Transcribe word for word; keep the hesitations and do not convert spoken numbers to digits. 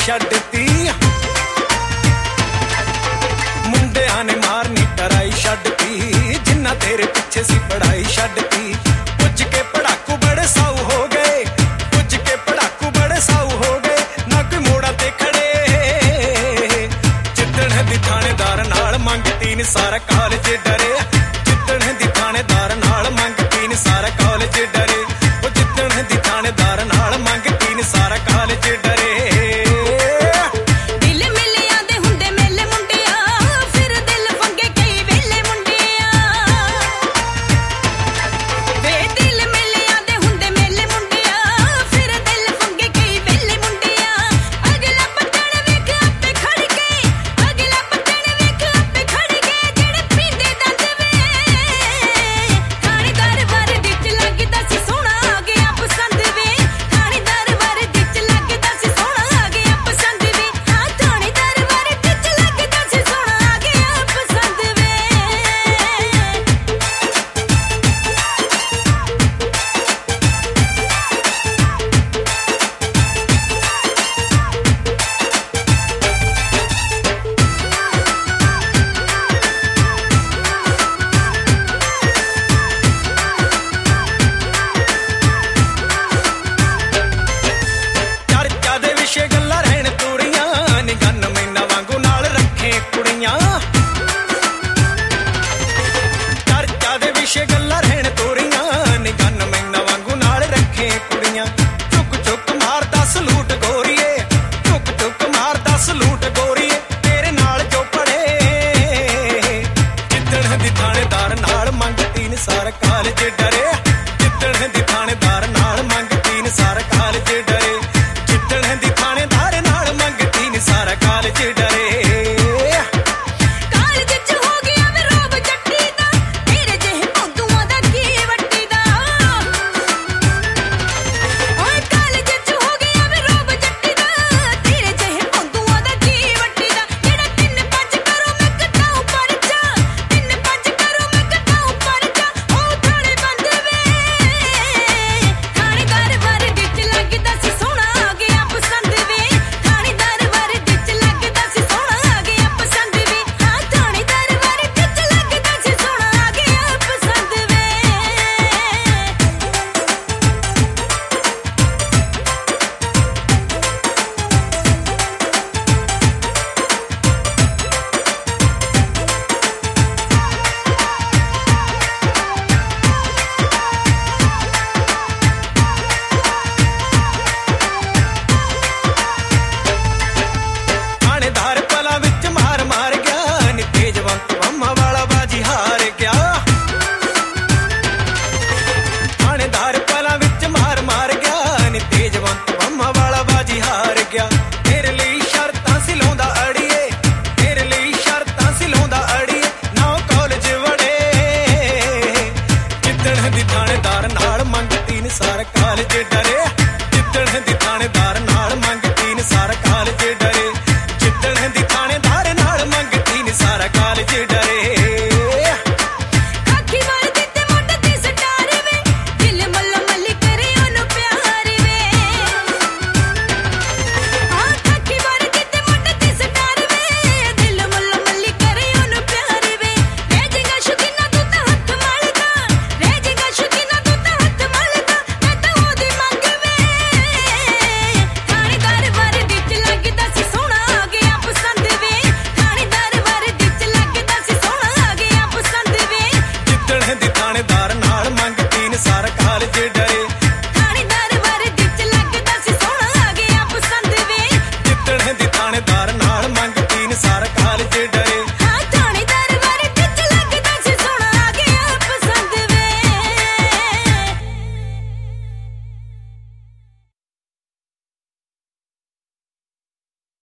छड्डती मुंडियां ने मारनी टराई छड्डती जिन्ना तेरे पिछे सी पढ़ाई छड्डती पुज के पढ़ाकू बड़े साऊ हो गए पुज के पढ़ाकू बड़े साऊ हो गए ना कोई मोड़ा ते खड़े जिद्दण दी थानेदार नाल मंगती नी सारा कॉलेज डरे जिद्दण दी थानेदार नाल मंगती नी सारा कॉलेज डरे ओ जिद्दण दी थानेदार नाल मंगती नी सारा कॉलेज डरे सारा कॉलेज डरे जिद्दण दी थानेदार नाल मंगती नी सारा कॉलेज डरे जिद्दण दी थानेदार नाल मंगती नी सारा कॉलेज डरे सारा कॉलेज डरे